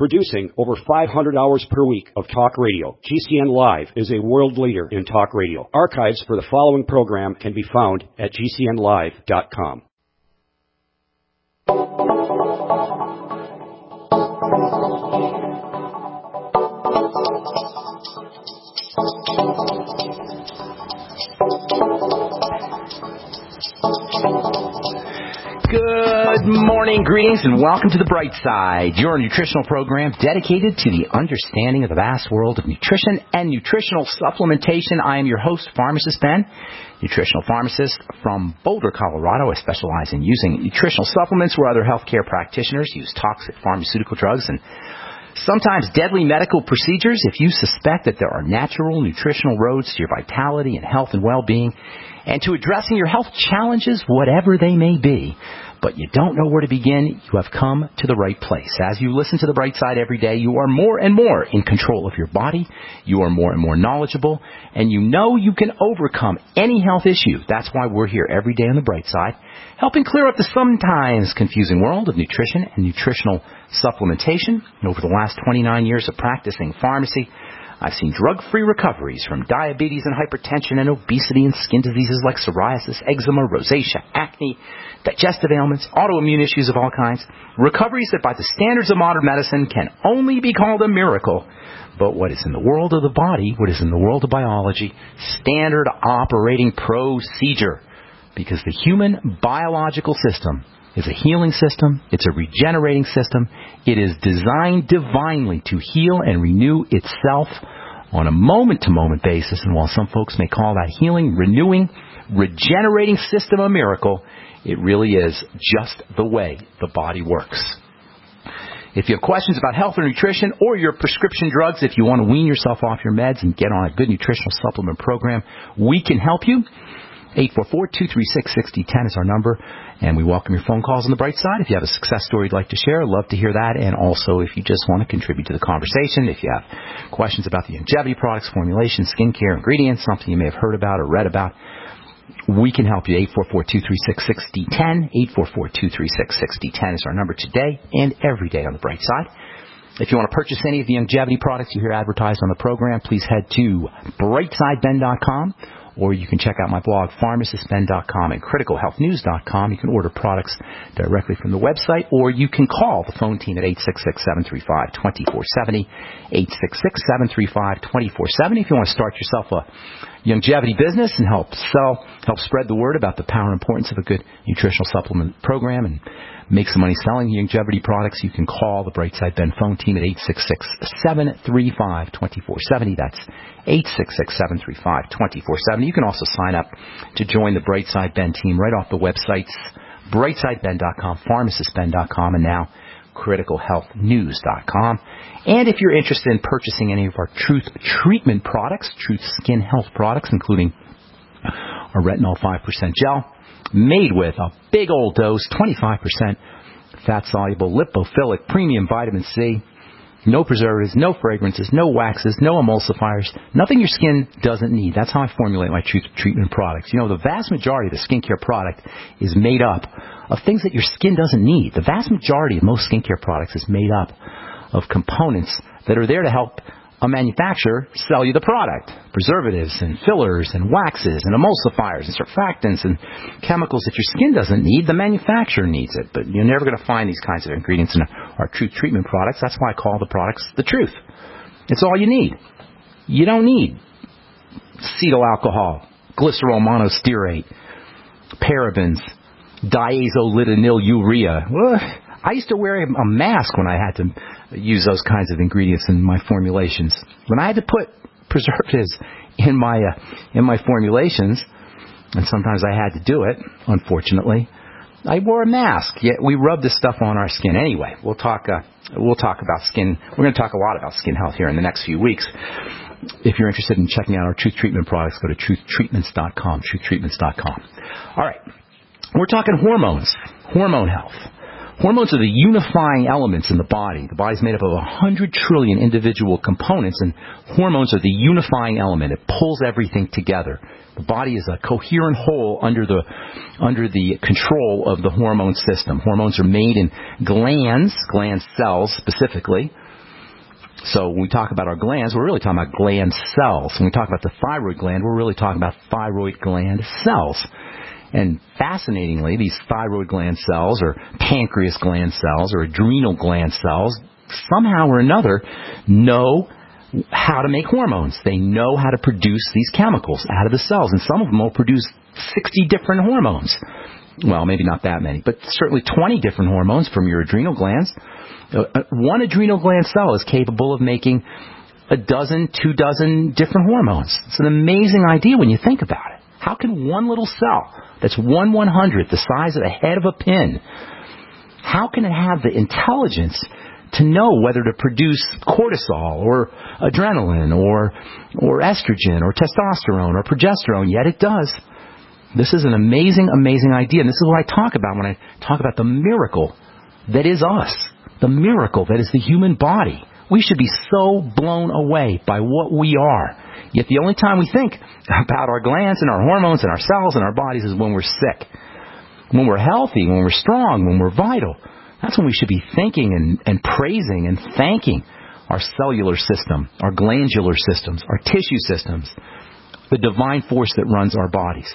Producing over 500 hours per week of talk radio, GCN Live is a world leader in talk radio. Archives for the following program can be found at gcnlive.com. Good morning, greetings, and welcome to The Bright Side, your nutritional program dedicated to the understanding of the vast world of nutrition and nutritional supplementation. I am your host, Pharmacist Ben, nutritional pharmacist from Boulder, Colorado. I specialize in using nutritional supplements where other healthcare practitioners use toxic pharmaceutical drugs and sometimes deadly medical procedures. If you suspect that there are natural nutritional roads to your vitality and health and well-being and to addressing your health challenges, whatever they may be, but you don't know where to begin, you have come to the right place. As you listen to The Bright Side every day, you are more and more in control of your body, you are more and more knowledgeable, and you know you can overcome any health issue. That's why we're here every day on The Bright Side, helping clear up the sometimes confusing world of nutrition and nutritional supplementation. And over the last 29 years of practicing pharmacy, I've seen drug-free recoveries from diabetes and hypertension and obesity and skin diseases like psoriasis, eczema, rosacea, acne, digestive ailments, autoimmune issues of all kinds. Recoveries that by the standards of modern medicine can only be called a miracle. But what is in the world of the body, what is in the world of biology, standard operating procedure. Because the human biological system is a healing system. It's a regenerating system. It is designed divinely to heal and renew itself on a moment-to-moment basis. And while some folks may call that healing, renewing, regenerating system a miracle, it really is just the way the body works. If you have questions about health or nutrition or your prescription drugs, if you want to wean yourself off your meds and get on a good nutritional supplement program, we can help you. 844-236-6010 is our number, and we welcome your phone calls on The Bright Side. If you have a success story you'd like to share, I'd love to hear that. And also, if you just want to contribute to the conversation, if you have questions about the longevity products, formulation, skincare, ingredients, something you may have heard about or read about, we can help you. 844-236-6010. 844-236-6010 is our number today and every day on The Bright Side. If you want to purchase any of the longevity products you hear advertised on the program, please head to brightsideben.com. Or you can check out my blog, pharmacistben.com and criticalhealthnews.com. You can order products directly from the website, or you can call the phone team at 866-735-2470, 866-735-2470. If you want to start yourself a longevity business and help spread the word about the power and importance of a good nutritional supplement program and make some money selling longevity products, you can call the Brightside Ben phone team at 866-735-2470. That's 866-735-2470. You can also sign up to join the Brightside Ben team right off the websites, brightsideben.com, pharmacistben.com, and now criticalhealthnews.com. And if you're interested in purchasing any of our Truth Treatment products, Truth Skin Health products, including our Retinol 5% gel, made with a big old dose, 25% fat-soluble, lipophilic, premium vitamin C, no preservatives, no fragrances, no waxes, no emulsifiers, nothing your skin doesn't need. That's how I formulate my Truth Treatment products. You know, the vast majority of the skincare product is made up of things that your skin doesn't need. The vast majority of most skincare products is made up of components that are there to help a manufacturer sell you the product. Preservatives and fillers and waxes and emulsifiers and surfactants and chemicals that your skin doesn't need. The manufacturer needs it. But you're never going to find these kinds of ingredients in our Truth Treatment products. That's why I call the products the truth. It's all you need. You don't need cetyl alcohol, glycerol monostearate, parabens, diazolidonylurea. I used to wear a mask when I had to use those kinds of ingredients in my formulations. When I had to put preservatives in my formulations, and sometimes I had to do it, unfortunately, I wore a mask. Yet we rub this stuff on our skin anyway. We'll talk about skin. We're going to talk a lot about skin health here in the next few weeks. If you're interested in checking out our Truth Treatment products, go to truthtreatments.com, truthtreatments.com. All right. We're talking hormones, hormone health. Hormones are the unifying elements in the body. The body's made up of 100 trillion individual components, and hormones are the unifying element. It pulls everything together. The body is a coherent whole under the control of the hormone system. Hormones are made in gland cells specifically, So when we talk about our glands, we're really talking about gland cells. When we talk about the thyroid gland, we're really talking about thyroid gland cells. And fascinatingly, these thyroid gland cells or pancreas gland cells or adrenal gland cells somehow or another know how to make hormones. They know how to produce these chemicals out of the cells. And some of them will produce 60 different hormones. Well, maybe not that many, but certainly 20 different hormones from your adrenal glands. One adrenal gland cell is capable of making a dozen, 24 different hormones. It's an amazing idea when you think about it. How can one little cell that's 1/100th the size of the head of a pin, how can it have the intelligence to know whether to produce cortisol or adrenaline or estrogen or testosterone or progesterone? Yet it does. This is an amazing, amazing idea. And this is what I talk about when I talk about the miracle that is us, the miracle that is the human body. We should be so blown away by what we are. Yet the only time we think about our glands and our hormones and our cells and our bodies is when we're sick. When we're healthy, when we're strong, when we're vital. That's when we should be thinking and praising and thanking our cellular system, our glandular systems, our tissue systems, the divine force that runs our bodies.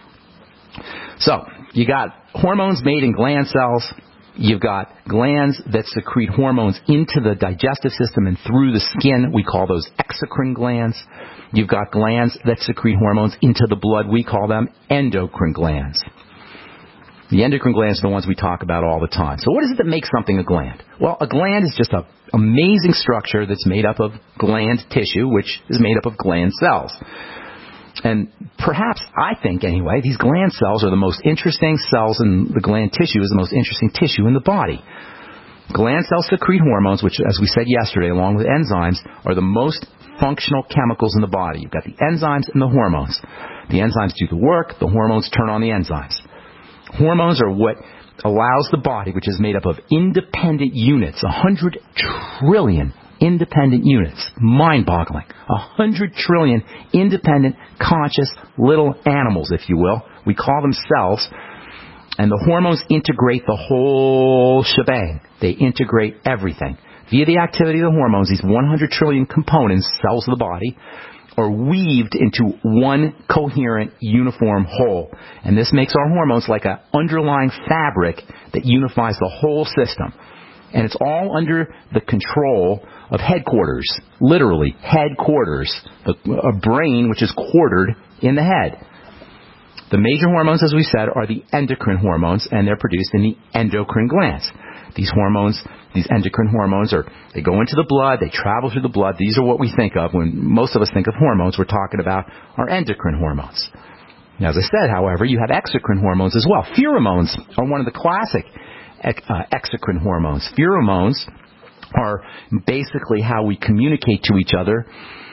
So, you got hormones made in gland cells. You've got glands that secrete hormones into the digestive system and through the skin. We call those exocrine glands. You've got glands that secrete hormones into the blood. We call them endocrine glands. The endocrine glands are the ones we talk about all the time. So what is it that makes something a gland? Well, a gland is just an amazing structure that's made up of gland tissue, which is made up of gland cells. And perhaps, I think anyway, these gland cells are the most interesting cells, and the gland tissue is the most interesting tissue in the body. Gland cells secrete hormones, which, as we said yesterday, along with enzymes, are the most functional chemicals in the body. You've got the enzymes and the hormones. The enzymes do the work, the hormones turn on the enzymes. Hormones are what allows the body, which is made up of independent units, 100 trillion independent units. Mind-boggling. 100 trillion independent, conscious little animals, if you will. We call them cells. And the hormones integrate the whole shebang. They integrate everything. Via the activity of the hormones, these 100 trillion components, cells of the body, are weaved into one coherent, uniform whole. And this makes our hormones like an underlying fabric that unifies the whole system. And it's all under the control of headquarters, literally headquarters, a brain which is quartered in the head. The major hormones, as we said, are the endocrine hormones, and they're produced in the endocrine glands. These hormones, these endocrine hormones, they go into the blood, they travel through the blood. These are what we think of when most of us think of hormones. We're talking about our endocrine hormones. Now, as I said, however, you have exocrine hormones as well. Pheromones are one of the classic exocrine hormones. Pheromones are basically how we communicate to each other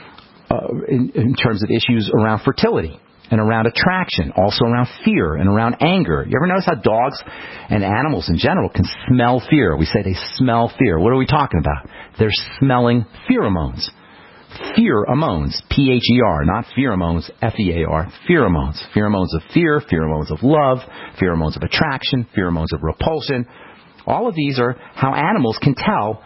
in terms of issues around fertility and around attraction, also around fear and around anger. You ever notice how dogs and animals in general can smell fear? We say they smell fear. What are we talking about? They're smelling pheromones. Pheromones, P-H-E-R, not pheromones, F-E-A-R, pheromones. Pheromones of fear, pheromones of love, pheromones of attraction, pheromones of repulsion. All of these are how animals can tell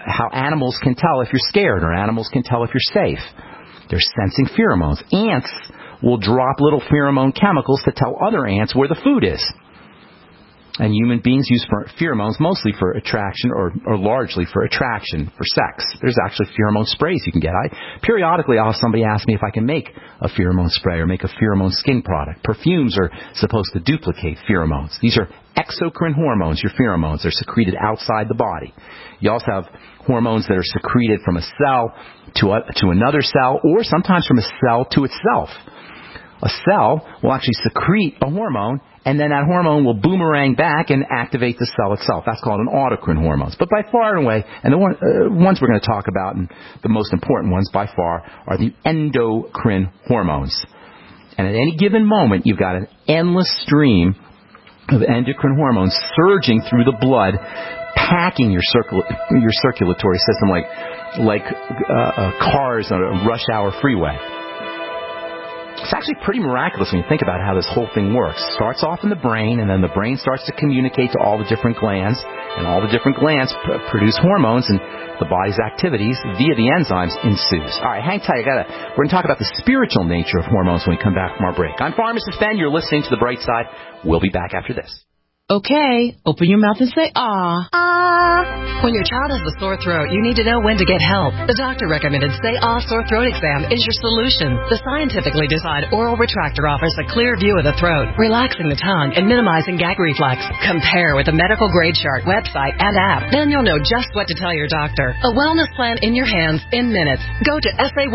if you're scared, or animals can tell if you're safe. They're sensing pheromones. Ants will drop little pheromone chemicals to tell other ants where the food is. And human beings use pheromones mostly for attraction, or largely for attraction, for sex. There's actually pheromone sprays you can get. Periodically, I'll have somebody ask me if I can make a pheromone spray or make a pheromone skin product. Perfumes are supposed to duplicate pheromones. These are exocrine hormones, your pheromones. They're secreted outside the body. You also have hormones that are secreted from a cell to another cell, or sometimes from a cell to itself. A cell will actually secrete a hormone, and then that hormone will boomerang back and activate the cell itself. That's called an autocrine hormones. But by far and away, and the ones we're going to talk about, and the most important ones by far, are the endocrine hormones. And at any given moment, you've got an endless stream of endocrine hormones surging through the blood, packing your circulatory system like cars on a rush hour freeway. It's actually pretty miraculous when you think about how this whole thing works. It starts off in the brain, and then the brain starts to communicate to all the different glands, and all the different glands produce hormones, and the body's activities via the enzymes ensues. All right, hang tight. We're going to talk about the spiritual nature of hormones when we come back from our break. I'm Pharmacist Ben. You're listening to The Bright Side. We'll be back after this. Okay, open your mouth and say, ah. Ah. When your child has a sore throat, you need to know when to get help. The doctor recommended Say Ah Sore Throat Exam is your solution. The scientifically designed oral retractor offers a clear view of the throat, relaxing the tongue and minimizing gag reflex. Compare with the medical grade chart, website, and app. Then you'll know just what to tell your doctor. A wellness plan in your hands in minutes. Go to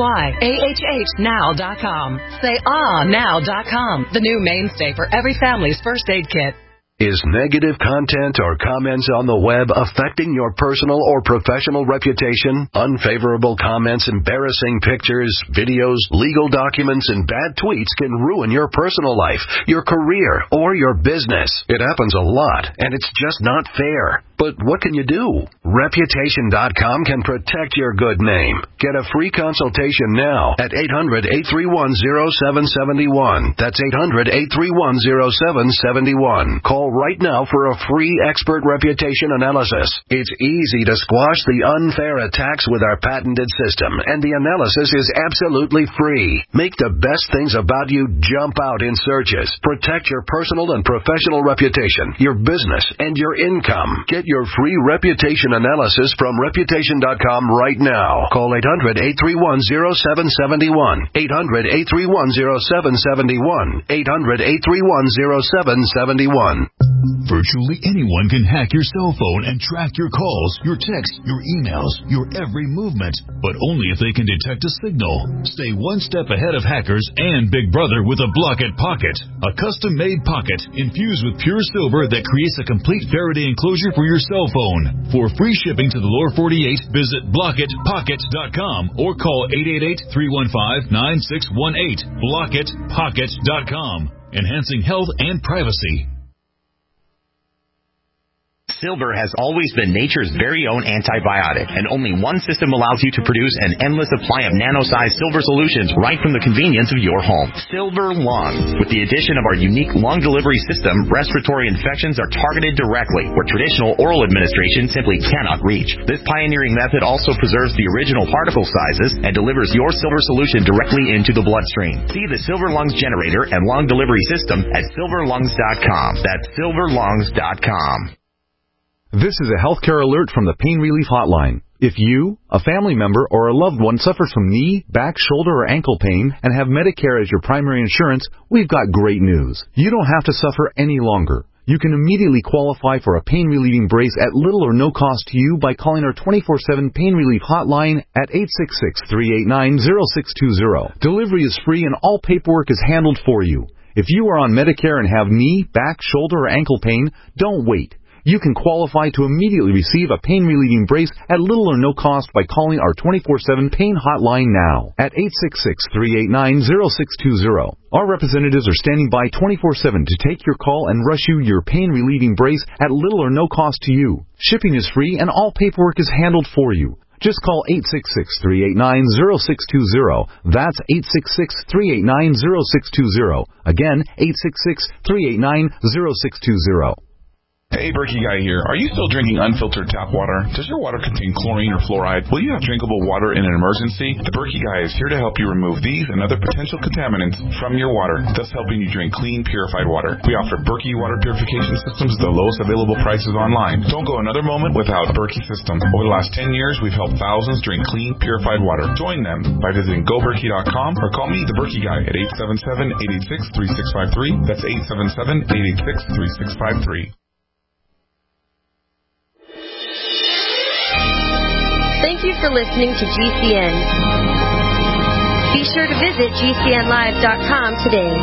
SayAHHnow.com. SayAhNow.com, the new mainstay for every family's first aid kit. Is negative content or comments on the web affecting your personal or professional reputation? Unfavorable comments, embarrassing pictures, videos, legal documents, and bad tweets can ruin your personal life, your career, or your business. It happens a lot, and it's just not fair. But what can you do? Reputation.com can protect your good name. Get a free consultation now at 800-831-0771. That's 800-831-0771. Call right now for a free expert reputation analysis. It's easy to squash the unfair attacks with our patented system, and the analysis is absolutely free. Make the best things about you jump out in searches. Protect your personal and professional reputation, your business, and your income. Get your free reputation analysis from Reputation.com right now. Call 800-831-0771. 800-831-0771. 800-831-0771. Virtually anyone can hack your cell phone and track your calls, your texts, your emails, your every movement, but only if they can detect a signal. Stay one step ahead of hackers and Big Brother with a Blockit Pocket, a custom-made pocket infused with pure silver that creates a complete Faraday enclosure for your cell phone. For free shipping to the lower 48, visit BlockitPocket.com or call 888-315-9618. BlockitPocket.com, enhancing health and privacy. Silver has always been nature's very own antibiotic, and only one system allows you to produce an endless supply of nano-sized silver solutions right from the convenience of your home. Silver Lungs. With the addition of our unique lung delivery system, respiratory infections are targeted directly, where traditional oral administration simply cannot reach. This pioneering method also preserves the original particle sizes and delivers your silver solution directly into the bloodstream. See the Silver Lungs generator and lung delivery system at silverlungs.com. That's silverlungs.com. This is a healthcare alert from the Pain Relief Hotline. If you, a family member, or a loved one suffers from knee, back, shoulder, or ankle pain and have Medicare as your primary insurance, we've got great news. You don't have to suffer any longer. You can immediately qualify for a pain-relieving brace at little or no cost to you by calling our 24/7 Pain Relief Hotline at 866-389-0620. Delivery is free and all paperwork is handled for you. If you are on Medicare and have knee, back, shoulder, or ankle pain, don't wait. You can qualify to immediately receive a pain-relieving brace at little or no cost by calling our 24/7 Pain Hotline now at 866-389-0620. Our representatives are standing by 24/7 to take your call and rush you your pain-relieving brace at little or no cost to you. Shipping is free and all paperwork is handled for you. Just call 866-389-0620. That's 866-389-0620. Again, 866-389-0620. Hey, Berkey Guy here. Are you still drinking unfiltered tap water? Does your water contain chlorine or fluoride? Will you have drinkable water in an emergency? The Berkey Guy is here to help you remove these and other potential contaminants from your water, thus helping you drink clean, purified water. We offer Berkey water purification systems at the lowest available prices online. Don't go another moment without a Berkey system. Over the last 10 years, we've helped thousands drink clean, purified water. Join them by visiting GoBerkey.com or call me, the Berkey Guy, at 877-886-3653. That's 877-886-3653. Thank you for listening to GCN. Be sure to visit GCNlive.com today.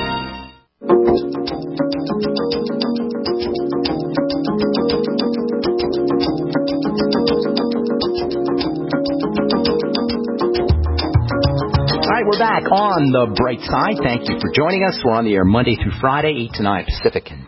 All right, we're back on The Bright Side. Thank you for joining us. We're on the air Monday through Friday, 8 to 9 Pacific and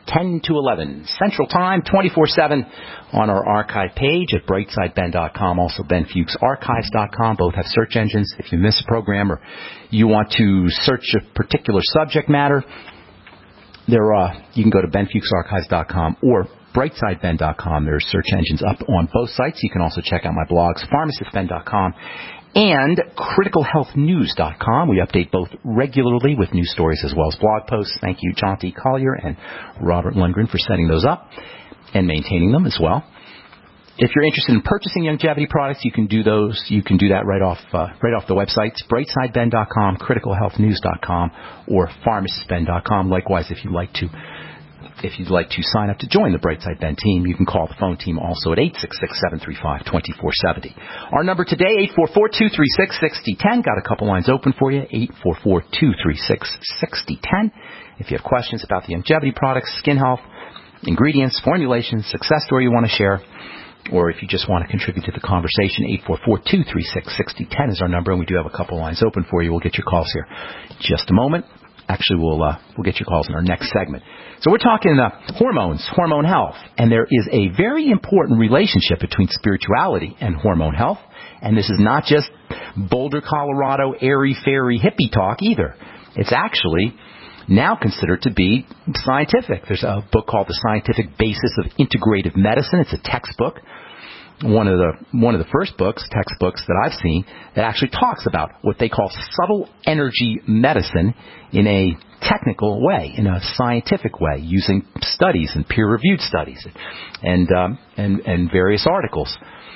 10 to 11 Central Time, 24/7 on our archive page at brightsideben.com. Also, benfuchsarchives.com. Both have search engines. If you miss a program or you want to search a particular subject matter, you can go to benfuchsarchives.com or brightsideben.com. There's search engines up on both sites. You can also check out my blogs, pharmacistben.com and criticalhealthnews.com. We update both regularly with news stories as well as blog posts. Thank you, John D. Collier and Robert Lundgren, for setting those up and maintaining them as well. If you're interested in purchasing longevity products, you can do those. You can do that right off the websites, brightsideben.com, criticalhealthnews.com, or pharmacistben.com. Likewise, if you'd like to sign up to join the Brightside Ben team, you can call the phone team also at 866-735-2470. Our number today, 844-236-6010. Got a couple lines open for you, 844-236-6010. If you have questions about the longevity products, skin health, ingredients, formulations, success story you want to share, or if you just want to contribute to the conversation, 844-236-6010 is our number, and we do have a couple lines open for you. We'll get your calls here in just a moment. Actually, we'll get your calls in our next segment. So we're talking hormones, hormone health, and there is a very important relationship between spirituality and hormone health. And this is not just Boulder, Colorado, airy-fairy hippie talk either. It's actually now considered to be scientific. There's a book called The Scientific Basis of Integrative Medicine. It's a textbook. One of the first textbooks that I've seen that actually talks about what they call subtle energy medicine in a technical way, in a scientific way, using studies and peer-reviewed studies and various articles.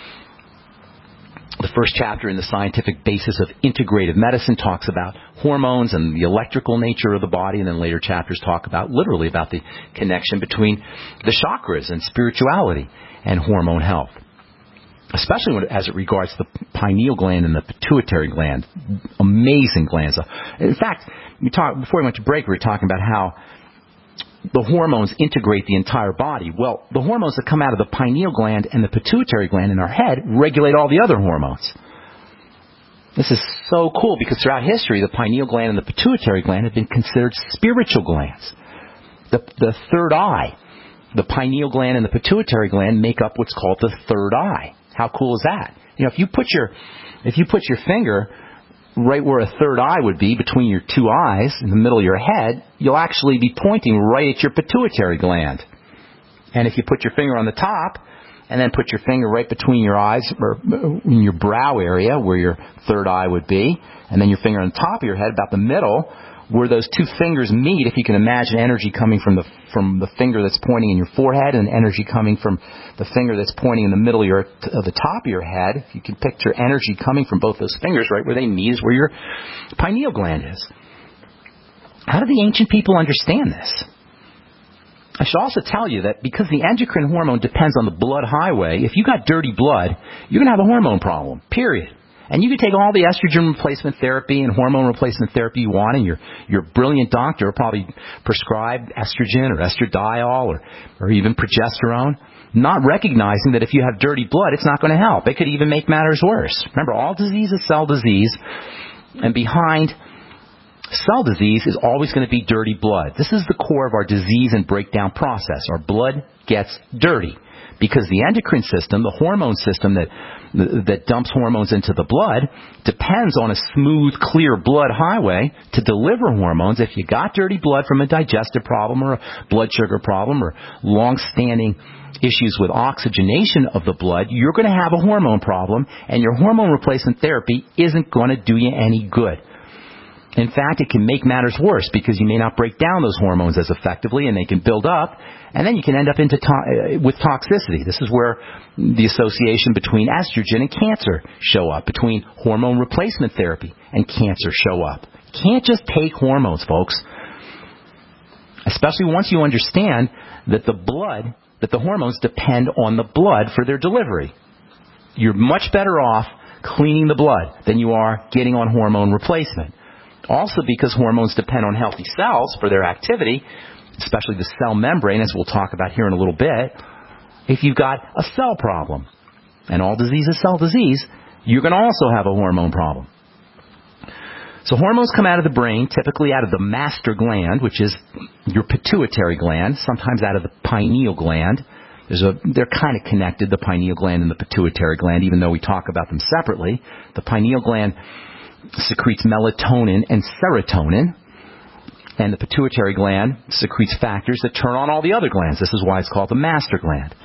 The first chapter in The Scientific Basis of Integrative Medicine talks about hormones and the electrical nature of the body, and then later chapters talk about the connection between the chakras and spirituality and hormone health, especially as it regards the pineal gland and the pituitary gland. Amazing glands. In fact, before we went to break, we were talking about how the hormones integrate the entire body. Well, the hormones that come out of the pineal gland and the pituitary gland in our head regulate all the other hormones. This is so cool because throughout history, the pineal gland and the pituitary gland have been considered spiritual glands. The third eye, the pineal gland and the pituitary gland make up what's called the third eye. How cool is that? If you put your finger right where a third eye would be, between your two eyes, in the middle of your head, you'll actually be pointing right at your pituitary gland. And if you put your finger on the top, and then put your finger right between your eyes, or in your brow area where your third eye would be, and then your finger on the top of your head, about the middle, where those two fingers meet, if you can imagine energy coming from the finger that's pointing in your forehead and energy coming from the finger that's pointing in the middle of the top of your head, if you can picture energy coming from both those fingers, right where they meet is where your pineal gland is. How do the ancient people understand this? I should also tell you that because the endocrine hormone depends on the blood highway, if you got dirty blood, you're going to have a hormone problem, period. And you can take all the estrogen replacement therapy and hormone replacement therapy you want, and your brilliant doctor will probably prescribe estrogen or estradiol or even progesterone, not recognizing that if you have dirty blood, it's not going to help. It could even make matters worse. Remember, all disease is cell disease, and behind cell disease is always going to be dirty blood. This is the core of our disease and breakdown process. Our blood gets dirty because the endocrine system, the hormone system that dumps hormones into the blood, depends on a smooth, clear blood highway to deliver hormones. If you got dirty blood from a digestive problem or a blood sugar problem or long-standing issues with oxygenation of the blood, you're going to have a hormone problem, and your hormone replacement therapy isn't going to do you any good. In fact, it can make matters worse because you may not break down those hormones as effectively, and they can build up, and then you can end up with toxicity. This is where the association between estrogen and cancer show up, between hormone replacement therapy and cancer show up. You can't just take hormones, folks, especially once you understand that the hormones depend on the blood for their delivery. You're much better off cleaning the blood than you are getting on hormone replacement. Also, because hormones depend on healthy cells for their activity, especially the cell membrane, as we'll talk about here in a little bit. If you've got a cell problem, and all disease is cell disease, you're going to also have a hormone problem. So hormones come out of the brain, typically out of the master gland, which is your pituitary gland, sometimes out of the pineal gland. They're kind of connected, the pineal gland and the pituitary gland, even though we talk about them separately. The pineal gland secretes melatonin and serotonin, and the pituitary gland secretes factors that turn on all the other glands. This is why it's called the master gland.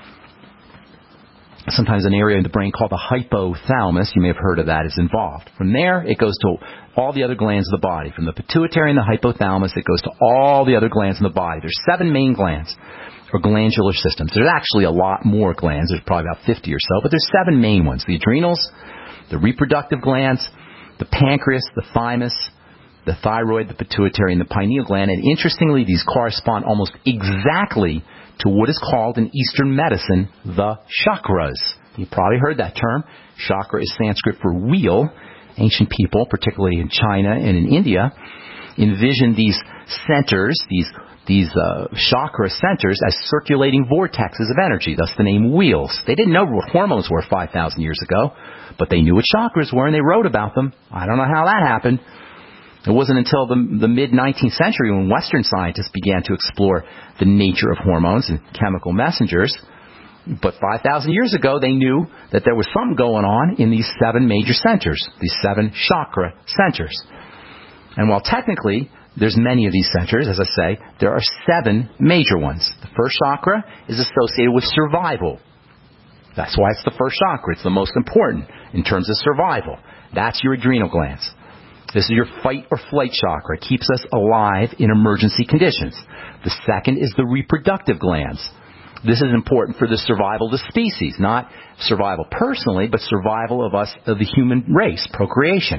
Sometimes an area in the brain called the hypothalamus, you may have heard of that, is involved. From there, it goes to all the other glands of the body. From the pituitary and the hypothalamus, it goes to all the other glands in the body. There's 7 main glands, or glandular systems. There's actually a lot more glands. There's probably about 50 or so, but there's 7 main ones. The adrenals, the reproductive glands, the pancreas, the thymus, the thyroid, the pituitary, and the pineal gland. And interestingly, these correspond almost exactly to what is called in Eastern medicine the chakras. You probably heard that term. Chakra is Sanskrit for wheel. Ancient people, particularly in China and in India, envisioned these centers, these chakra centers, as circulating vortexes of energy, thus the name wheels. They didn't know what hormones were 5,000 years ago, but they knew what chakras were, and they wrote about them. I don't know how that happened. It wasn't until the mid-19th century when Western scientists began to explore the nature of hormones and chemical messengers. But 5,000 years ago, they knew that there was something going on in these 7 major centers, these 7 chakra centers. And while technically there's many of these centers, as I say, there are 7 major ones. The first chakra is associated with survival. That's why it's the first chakra. It's the most important in terms of survival. That's your adrenal glands. This is your fight or flight chakra. It keeps us alive in emergency conditions. The second is the reproductive glands. This is important for the survival of the species, not survival personally, but survival of us, of the human race, procreation.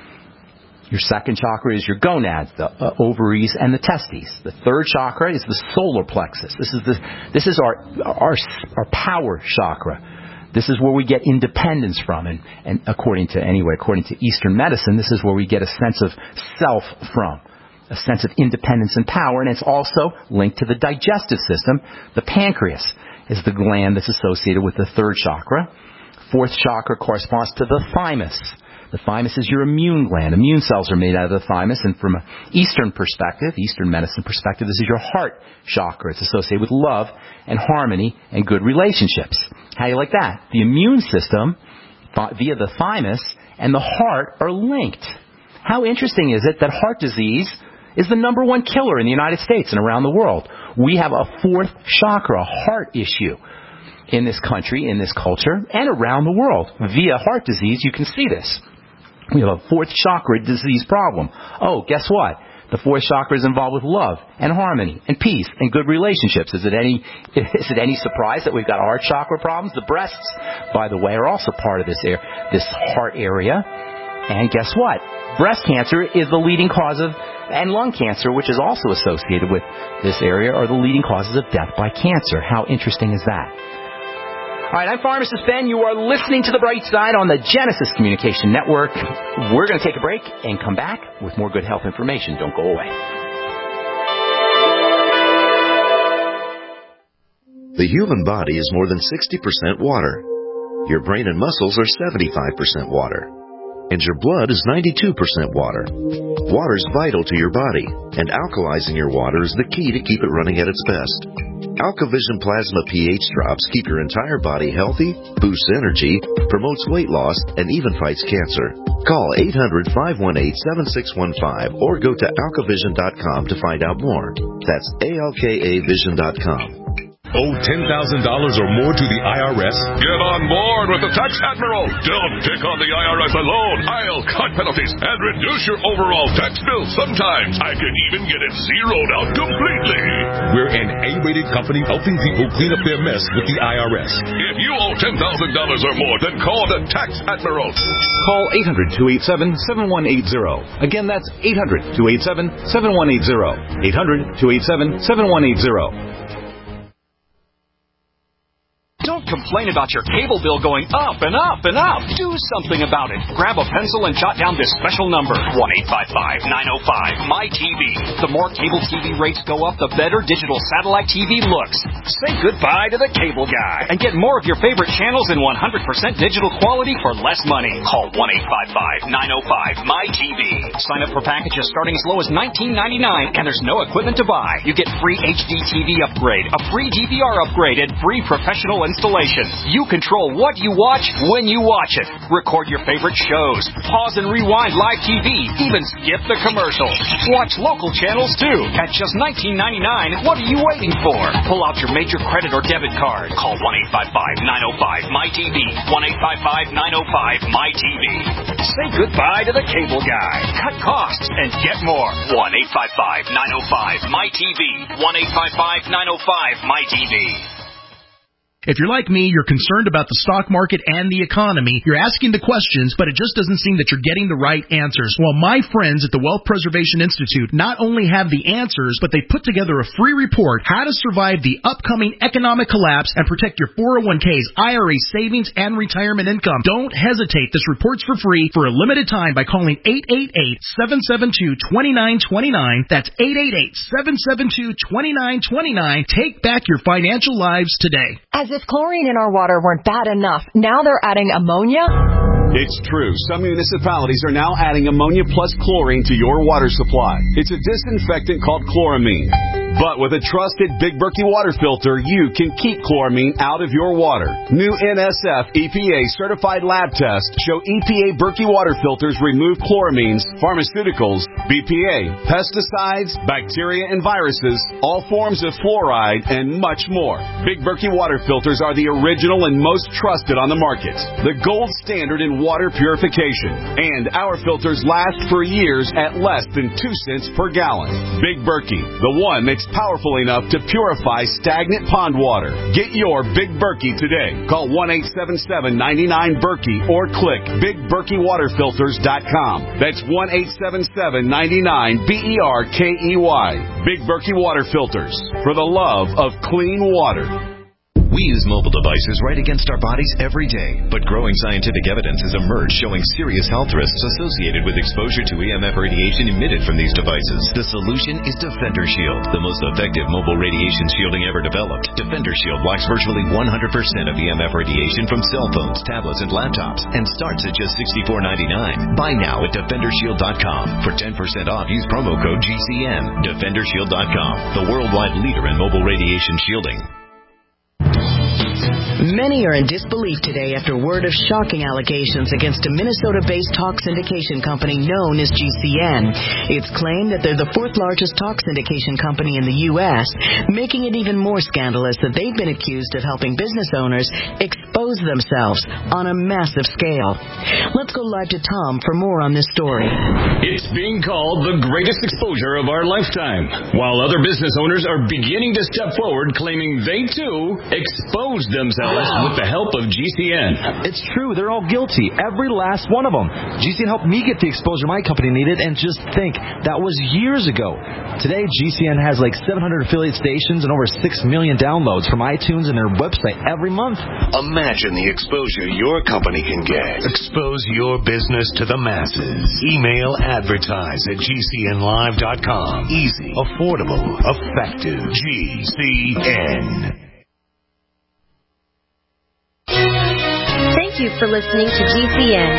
Your second chakra is your gonads, the ovaries and the testes. The third chakra is the solar plexus. This is our power chakra. This is where we get independence from, and according to Eastern medicine, this is where we get a sense of self from, a sense of independence and power, and it's also linked to the digestive system. The pancreas is the gland that's associated with the third chakra. Fourth chakra corresponds to the thymus. The thymus is your immune gland. Immune cells are made out of the thymus, and from an Eastern perspective, Eastern medicine perspective, this is your heart chakra. It's associated with love and harmony and good relationships. How do you like that? The immune system, via the thymus, and the heart are linked. How interesting is it that heart disease is the number 1 killer in the United States and around the world? We have a 4th chakra, heart issue, in this country, in this culture, and around the world. Via heart disease, you can see this. We have a 4th chakra disease problem. Oh, guess what? The 4th chakra is involved with love and harmony and peace and good relationships. Is it any surprise that we've got heart chakra problems? The breasts, by the way, are also part of this heart area. And guess what? Breast cancer is the leading cause of, and lung cancer, which is also associated with this area, are the leading causes of death by cancer. How interesting is that? All right, I'm Pharmacist Ben. You are listening to The Bright Side on the Genesis Communication Network. We're going to take a break and come back with more good health information. Don't go away. The human body is more than 60% water. Your brain and muscles are 75% water. And your blood is 92% water. Water is vital to your body, and alkalizing your water is the key to keep it running at its best. AlkaVision Plasma pH drops keep your entire body healthy, boosts energy, promotes weight loss, and even fights cancer. Call 800-518-7615 or go to alkavision.com to find out more. That's ALKAvision.com. Owe $10,000 or more to the IRS? Get on board with the Tax Admiral. Don't pick on the IRS alone. I'll cut penalties and reduce your overall tax bill. Sometimes I can even get it zeroed out completely. We're an A-rated company helping people clean up their mess with the IRS. If you owe $10,000 or more, then call the Tax Admiral. Call 800-287-7180. Again, that's 800-287-7180. 800-287-7180. Don't complain about your cable bill going up and up and up. Do something about it. Grab a pencil and jot down this special number, 1-855-905-MY-TV. The more cable TV rates go up, the better digital satellite TV looks. Say goodbye to the cable guy and get more of your favorite channels in 100% digital quality for less money. Call 1-855-905-MY-TV. Sign up for packages starting as low as $19.99, and there's no equipment to buy. You get free HD TV upgrade, a free DVR upgrade, and free professional installation. You control what you watch when you watch it. Record your favorite shows. Pause and rewind live TV. Even skip the commercials. Watch local channels too. At just $19.99, what are you waiting for? Pull out your major credit or debit card. Call 1-855-905-MY-TV. 1-855-905-MY-TV. Say goodbye to the cable guy. Cut costs and get more. 1-855-905-MY-TV. 1-855-905-MY-TV. If you're like me, you're concerned about the stock market and the economy. You're asking the questions, but it just doesn't seem that you're getting the right answers. Well, my friends at the Wealth Preservation Institute not only have the answers, but they put together a free report, How to Survive the Upcoming Economic Collapse and Protect Your 401ks, IRA savings, and retirement income. Don't hesitate. This report's for free for a limited time by calling 888-772-2929. That's 888-772-2929. Take back your financial lives today. As if chlorine in our water weren't bad enough, now they're adding ammonia? It's true. Some municipalities are now adding ammonia plus chlorine to your water supply. It's a disinfectant called chloramine. But with a trusted Big Berkey water filter, you can keep chloramine out of your water. New NSF EPA certified lab tests show EPA Berkey water filters remove chloramines, pharmaceuticals, BPA, pesticides, bacteria and viruses, all forms of fluoride, and much more. Big Berkey water filters are the original and most trusted on the market. The gold standard in water purification. And our filters last for years at less than 2 cents per gallon. Big Berkey, the one that's powerful enough to purify stagnant pond water. Get your Big Berkey today. Call 1-877-99-BERKEY or click BigBerkeyWaterFilters.com. That's 1-877-99-BERKEY. Big Berkey Water Filters, for the love of clean water. We use mobile devices right against our bodies every day, but growing scientific evidence has emerged showing serious health risks associated with exposure to EMF radiation emitted from these devices. The solution is Defender Shield, the most effective mobile radiation shielding ever developed. Defender Shield blocks virtually 100% of EMF radiation from cell phones, tablets, and laptops, and starts at just $64.99. Buy now at DefenderShield.com. For 10% off, use promo code GCN. DefenderShield.com, the worldwide leader in mobile radiation shielding. Many are in disbelief today after word of shocking allegations against a Minnesota-based talk syndication company known as GCN. It's claimed that they're the fourth largest talk syndication company in the U.S., making it even more scandalous that they've been accused of helping business owners expose themselves on a massive scale. Let's go live to Tom for more on this story. It's being called the greatest exposure of our lifetime, while other business owners are beginning to step forward claiming they, too, exposed themselves with the help of GCN. It's true. They're all guilty. Every last one of them. GCN helped me get the exposure my company needed, and just think, that was years ago. Today, GCN has like 700 affiliate stations and over 6 million downloads from iTunes and their website every month. Imagine the exposure your company can get. Expose your business to the masses. Email advertise@GCNlive.com. Easy, affordable, effective. GCN. Thank you for listening to GCN.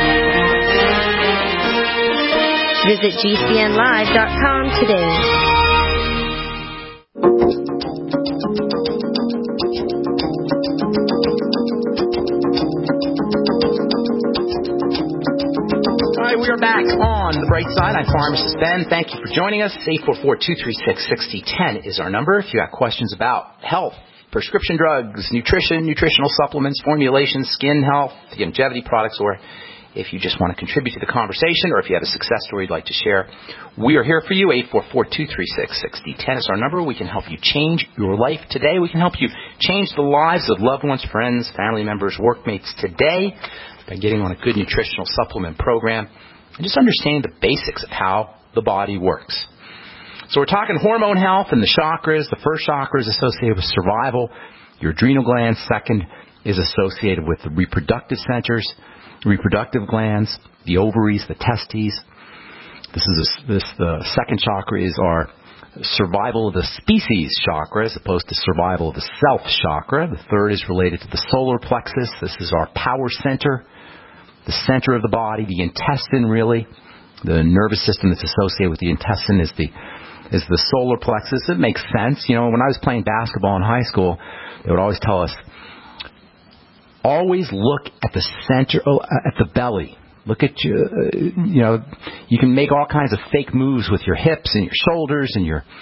Visit GCNlive.com today. All right, we are back on the bright side. I'm Pharmacist Ben. Thank you for joining us. 844-236-6010 is our number. If you have questions about health, prescription drugs, nutrition, nutritional supplements, formulations, skin health, longevity products, or if you just want to contribute to the conversation, or if you have a success story you'd like to share, we are here for you. 844-236-6010 is our number. We can help you change your life today. We can help you change the lives of loved ones, friends, family members, workmates today by getting on a good nutritional supplement program and just understanding the basics of how the body works. So we're talking hormone health and the chakras. The first chakra is associated with survival. Your adrenal glands. Second, is associated with the reproductive centers, reproductive glands, the ovaries, the testes. The second chakra is our survival of the species chakra as opposed to survival of the self chakra. The third is related to the solar plexus. This is our power center, the center of the body, the intestine really. The nervous system that's associated with the intestine is the solar plexus. It makes sense. You know, when I was playing basketball in high school, they would always tell us, always look at the center, at the belly. Look at you can make all kinds of fake moves with your hips and your shoulders and your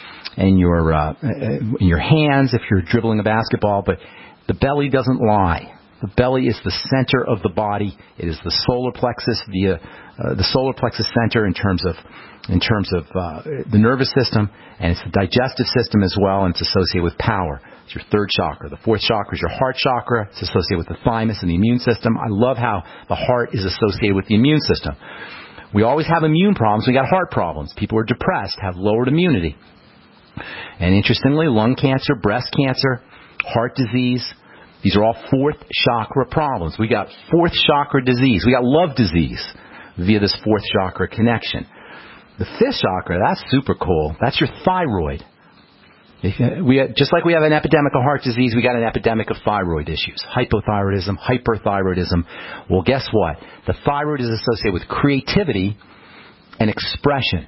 hands if you're dribbling a basketball, but the belly doesn't lie. The belly is the center of the body. It is the solar plexus, the solar plexus center in terms of the nervous system, and it's the digestive system as well, and it's associated with power. It's your third chakra. The fourth chakra is your heart chakra. It's associated with the thymus and the immune system. I love how the heart is associated with the immune system. We always have immune problems. We got heart problems. People who are depressed have lowered immunity. And interestingly, lung cancer, breast cancer, heart disease, these are all fourth chakra problems. We got fourth chakra disease. We got love disease via this fourth chakra connection. The fifth chakra, that's super cool. That's your thyroid. Just like we have an epidemic of heart disease, we got an epidemic of thyroid issues. Hypothyroidism, hyperthyroidism. Well, guess what? The thyroid is associated with creativity and expression.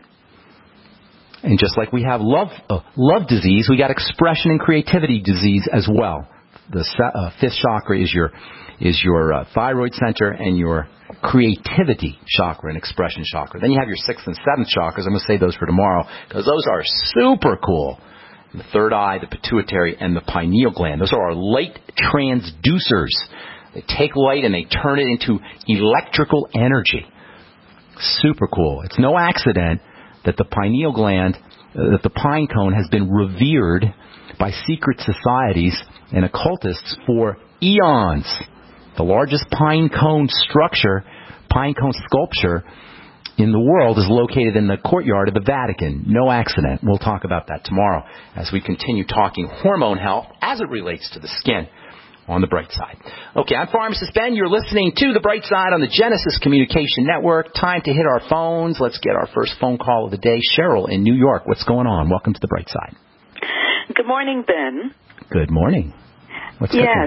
And just like we have love disease, we got expression and creativity disease as well. The fifth chakra is your thyroid center and your creativity chakra and expression chakra. Then you have your sixth and seventh chakras. I'm going to save those for tomorrow because those are super cool. The third eye, the pituitary, and the pineal gland. Those are our light transducers. They take light and they turn it into electrical energy. Super cool. It's no accident that the pineal gland, that the pine cone has been revered by secret societies and occultists for eons. The largest pine cone structure, pine cone sculpture in the world is located in the courtyard of the Vatican. No accident. We'll talk about that tomorrow as we continue talking hormone health as it relates to the skin on the Bright Side. Okay, I'm Pharmacist Ben. You're listening to The Bright Side on the Genesis Communication Network. Time to hit our phones. Let's get our first phone call of the day. Cheryl in New York. What's going on? Welcome to The Bright Side. Good morning, Ben. Good morning. What's Yes.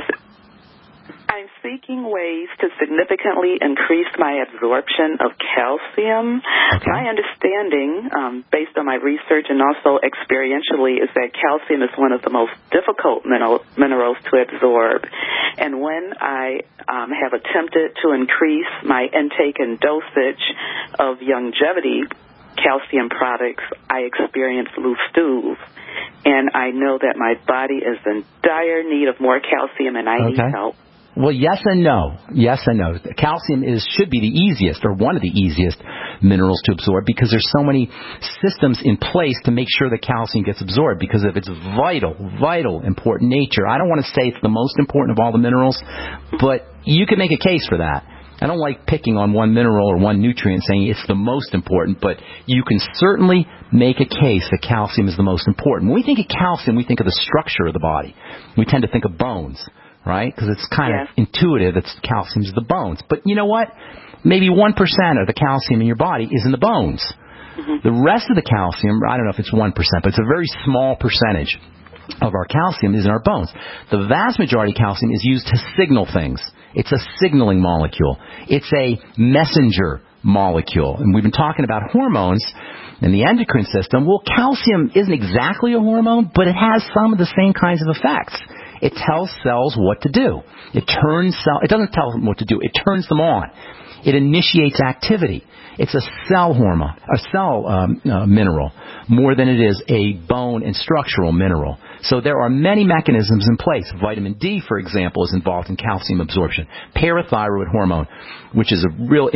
I'm seeking ways to significantly increase my absorption of calcium. Okay. My understanding, based on my research and also experientially, is that calcium is one of the most difficult minerals to absorb. And when I have attempted to increase my intake and dosage of longevity calcium products, I experience loose stools. And I know that my body is in dire need of more calcium, and I need help. Well, yes and no. Yes and no. Calcium should be the easiest, or one of the easiest minerals to absorb, because there's so many systems in place to make sure that calcium gets absorbed because of its vital, important nature. I don't want to say it's the most important of all the minerals, but you can make a case for that. I don't like picking on one mineral or one nutrient saying it's the most important, but you can certainly make a case that calcium is the most important. When we think of calcium, we think of the structure of the body. We tend to think of bones, right? Because it's kind of intuitive. Calcium is the bones. But you know what? Maybe 1% of the calcium in your body is in the bones. Mm-hmm. The rest of the calcium, I don't know if it's 1%, but it's a very small percentage of our calcium is in our bones. The vast majority of calcium is used to signal things. It's a signaling molecule. It's a messenger molecule. And we've been talking about hormones in the endocrine system. Well, calcium isn't exactly a hormone, but it has some of the same kinds of effects. It tells cells what to do. It doesn't tell them what to do. It turns them on. It initiates activity. It's a cell hormone, a cell mineral, more than it is a bone and structural mineral. So there are many mechanisms in place. Vitamin D, for example, is involved in calcium absorption. Parathyroid hormone, which is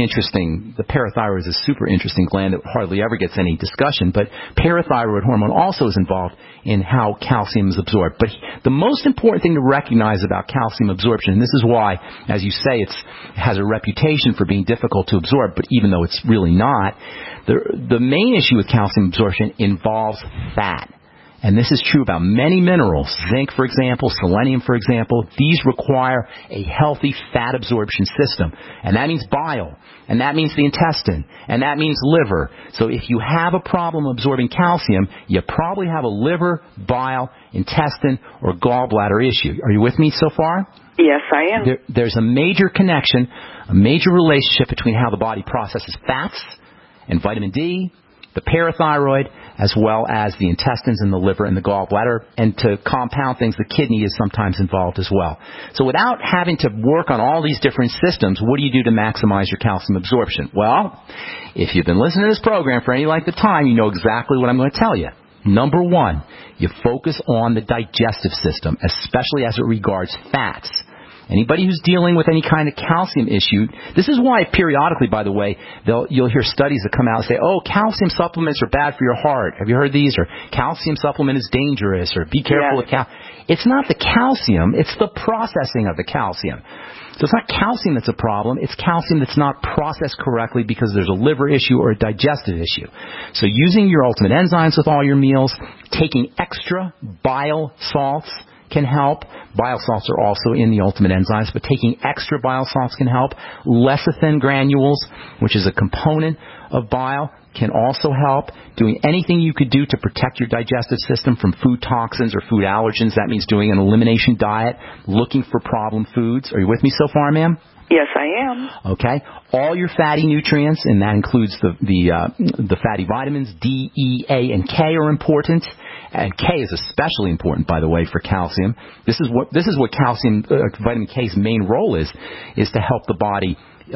the parathyroid is a super interesting gland that hardly ever gets any discussion, but parathyroid hormone also is involved in how calcium is absorbed. But the most important thing to recognize about calcium absorption, and this is why, as you say, it has a reputation for being difficult to absorb, but even though it's really not, the main issue with calcium absorption involves fat. and this is true about many minerals, zinc, for example, selenium, for example, these require a healthy fat absorption system. And that means bile, and that means the intestine, and that means liver. So if you have a problem absorbing calcium, you probably have a liver, bile, intestine, or gallbladder issue. Are you with me so far? Yes, I am. There's a major connection, a major relationship between how the body processes fats and vitamin D, the parathyroid, as well as the intestines and the liver and the gallbladder. And to compound things, the kidney is sometimes involved as well. So without having to work on all these different systems, what do you do to maximize your calcium absorption? Well, if you've been listening to this program for any length of time, you know exactly what I'm going to tell you. Number one, you focus on the digestive system, especially as it regards fats. Anybody who's dealing with any kind of calcium issue, this is why periodically, by the way, you'll hear studies that come out and say, oh, calcium supplements are bad for your heart. Have you heard these? Or calcium supplement is dangerous, or be careful with calcium. It's not the calcium, it's the processing of the calcium. So it's not calcium that's a problem, it's calcium that's not processed correctly because there's a liver issue or a digestive issue. So using your ultimate enzymes with all your meals, taking extra bile salts can help. Bile salts are also in the ultimate enzymes, but taking extra bile salts can help. Lecithin granules, which is a component of bile, can also help. Doing anything you could do to protect your digestive system from food toxins or food allergens. That means doing an elimination diet, looking for problem foods. Are you with me so far, ma'am? Yes, I am. Okay. All your fatty nutrients, and that includes the fatty vitamins, D, E, A, and K are important. And K is especially important, by the way, for calcium. This is what calcium, vitamin K's main role is to help the body,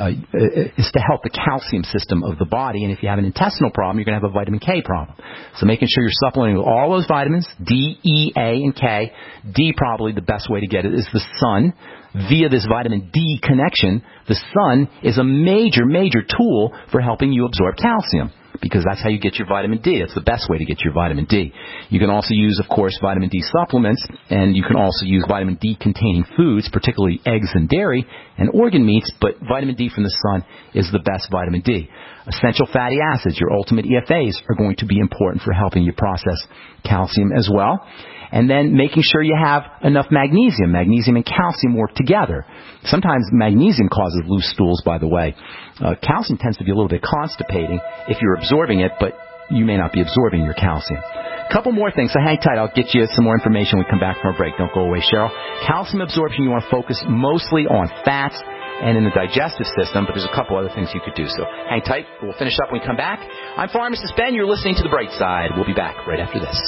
is to help the calcium system of the body. And if you have an intestinal problem, you're going to have a vitamin K problem. So making sure you're supplementing with all those vitamins, D, E, A, and K. D, probably the best way to get it is the sun. Via this vitamin D connection, the sun is a major, major tool for helping you absorb calcium, because that's how you get your vitamin D. That's the best way to get your vitamin D. You can also use, of course, vitamin D supplements, and you can also use vitamin D-containing foods, particularly eggs and dairy and organ meats, but vitamin D from the sun is the best vitamin D. Essential fatty acids, your ultimate EFAs, are going to be important for helping you process calcium as well. And then making sure you have enough magnesium. Magnesium and calcium work together. Sometimes magnesium causes loose stools, by the way. Calcium tends to be a little bit constipating if you're absorbing it, but you may not be absorbing your calcium. A couple more things, so hang tight. I'll get you some more information when we come back from our break. Don't go away, Cheryl. Calcium absorption, you want to focus mostly on fats and in the digestive system, but there's a couple other things you could do. So hang tight. We'll finish up when we come back. I'm Pharmacist Ben. You're listening to The Bright Side. We'll be back right after this.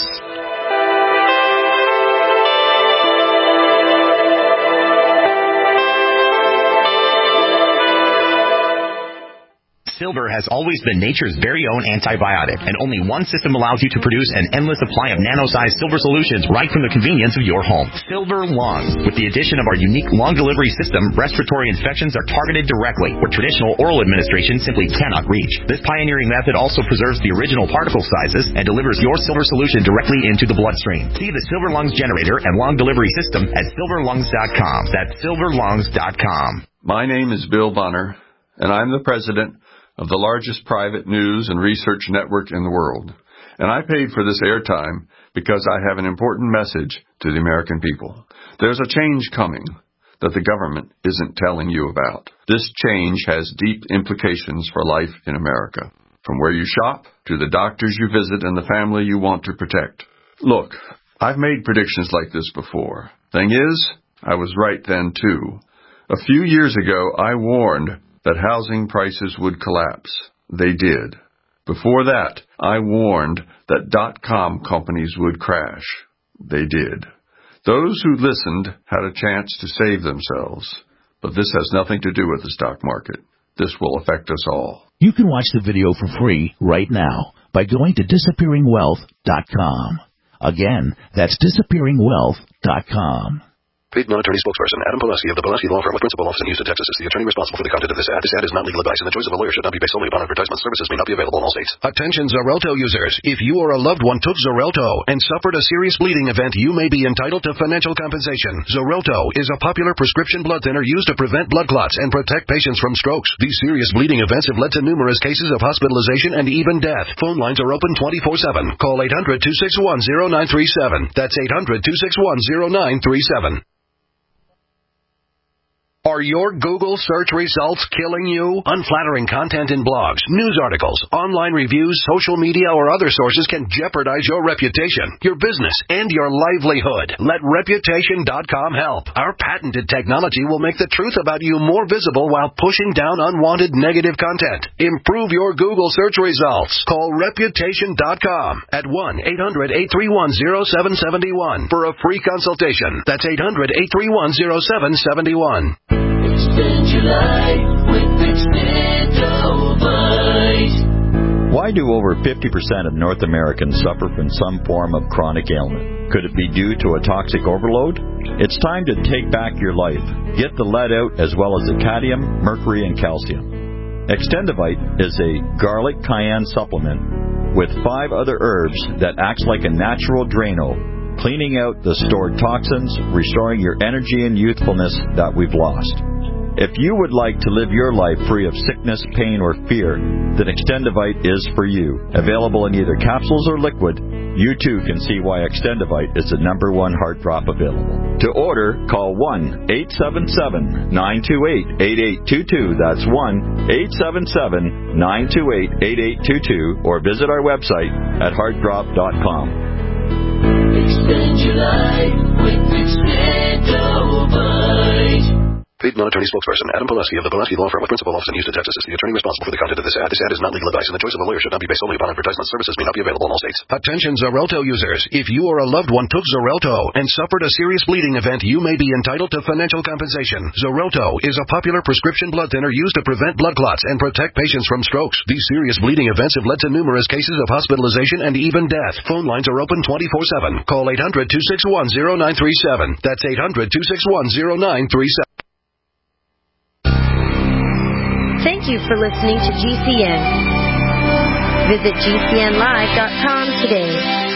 Silver has always been nature's very own antibiotic, and only one system allows you to produce an endless supply of nano-sized silver solutions right from the convenience of your home. Silver Lungs. With the addition of our unique lung delivery system, respiratory infections are targeted directly, where traditional oral administration simply cannot reach. This pioneering method also preserves the original particle sizes and delivers your silver solution directly into the bloodstream. See the Silver Lungs generator and lung delivery system at silverlungs.com. That's silverlungs.com. My name is Bill Bunner, and I'm the president of the largest private news and research network in the world. And I paid for this airtime because I have an important message to the American people. There's a change coming that the government isn't telling you about. This change has deep implications for life in America, from where you shop to the doctors you visit and the family you want to protect. Look, I've made predictions like this before. Thing is, I was right then too. A few years ago, I warned that housing prices would collapse. They did. Before that, I warned that .com companies would crash. They did. Those who listened had a chance to save themselves. But this has nothing to do with the stock market. This will affect us all. You can watch the video for free right now by going to disappearingwealth.com. Again, that's disappearingwealth.com. Paid non-attorney spokesperson Adam Pileski of the Pileski Law Firm with principal office in Houston, Texas is the attorney responsible for the content of this ad. This ad is not legal advice, and the choice of a lawyer should not be based solely upon advertisement. Services may not be available in all states. Attention Xarelto users. If you or a loved one took Xarelto and suffered a serious bleeding event, you may be entitled to financial compensation. Xarelto is a popular prescription blood thinner used to prevent blood clots and protect patients from strokes. These serious bleeding events have led to numerous cases of hospitalization and even death. Phone lines are open 24/7. Call 800-261-0937. That's 800-261-0937. Are your Google search results killing you? Unflattering content in blogs, news articles, online reviews, social media, or other sources can jeopardize your reputation, your business, and your livelihood. Let Reputation.com help. Our patented technology will make the truth about you more visible while pushing down unwanted negative content. Improve your Google search results. Call Reputation.com at 1-800-831-0771 for a free consultation. That's 800-831-0771. Extend your life with Extendovite. Why do over 50% of North Americans suffer from some form of chronic ailment? Could it be due to a toxic overload? It's time to take back your life. Get the lead out as well as the cadmium, mercury, and calcium. Extendovite is a garlic cayenne supplement with 5 other herbs that acts like a natural Drano, cleaning out the stored toxins, restoring your energy and youthfulness that we've lost. If you would like to live your life free of sickness, pain, or fear, then Extendovite is for you. Available in either capsules or liquid, you too can see why Extendovite is the #1 heart drop available. To order, call 1-877-928-8822. That's 1-877-928-8822, or visit our website at heartdrop.com. Extend your life with Extendovite. Paid non-attorney spokesperson Adam Pileski of the Pileski Law Firm with principal office in Houston, Texas is the attorney responsible for the content of this ad. This ad is not legal advice, and the choice of a lawyer should not be based solely upon advertisement. Services may not be available in all states. Attention Xarelto users. If you or a loved one took Xarelto and suffered a serious bleeding event, you may be entitled to financial compensation. Xarelto is a popular prescription blood thinner used to prevent blood clots and protect patients from strokes. These serious bleeding events have led to numerous cases of hospitalization and even death. Phone lines are open 24/7. Call 800-261-0937. That's 800-261-0937. Thank you for listening to GCN. Visit GCNlive.com today.